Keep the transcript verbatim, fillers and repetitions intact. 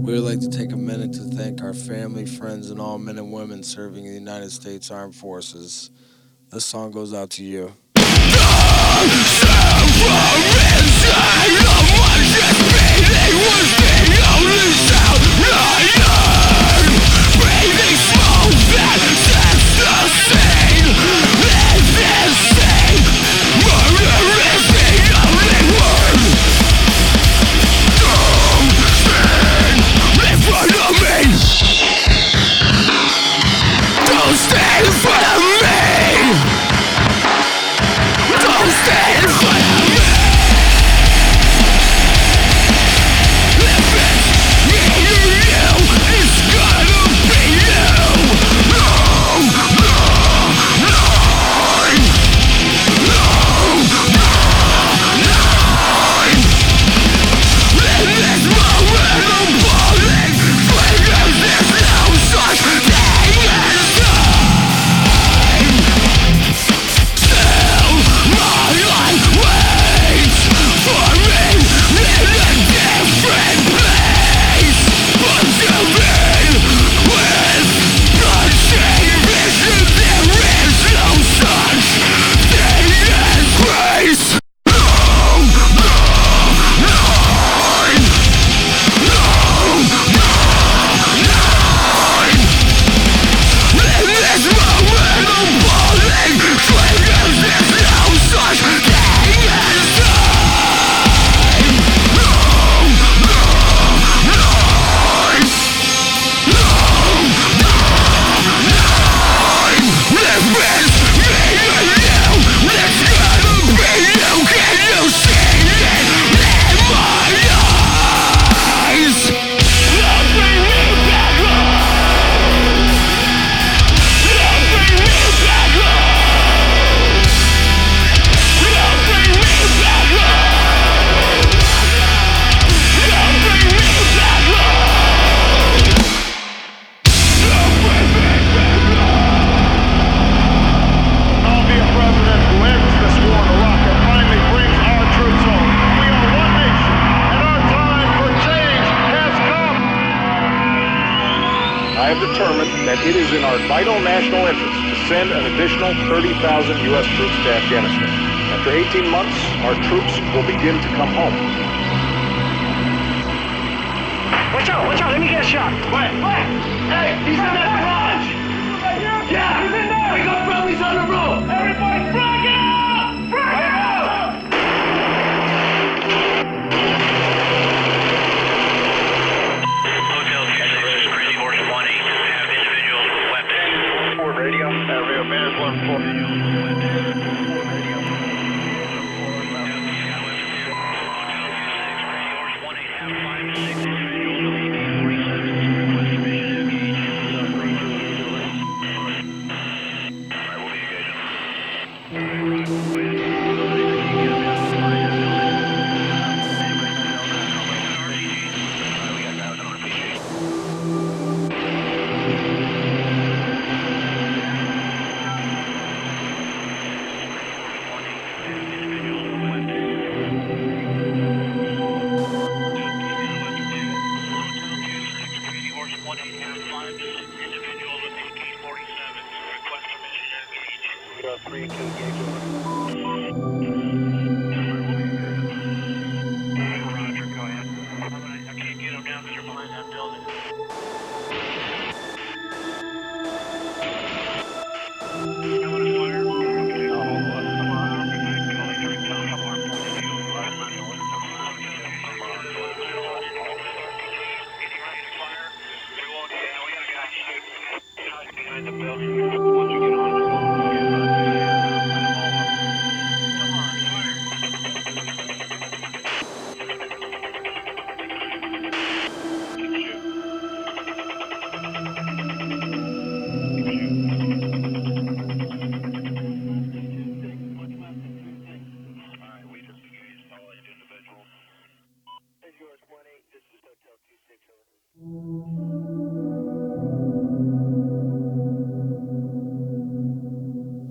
We would like to take a minute to thank our family, friends, and all men and women serving in the United States Armed Forces. This song goes out to you. I have determined that it is in our vital national interest to send an additional thirty thousand U S troops to Afghanistan. After eighteen months, our troops will begin to come home. Watch out, watch out, let me get a shot. Wait, wait! Hey, he's in that garage! Yeah, he's in there! We got friendlies on the road! Everybody, frag out! Frag out! Hotel Houston, this is Crazy Horse one eight. Have individuals with weapons. For radio, uh, radio band one four. Three, two, engage over. Roger, go ahead. I can't get them down because they're behind that building.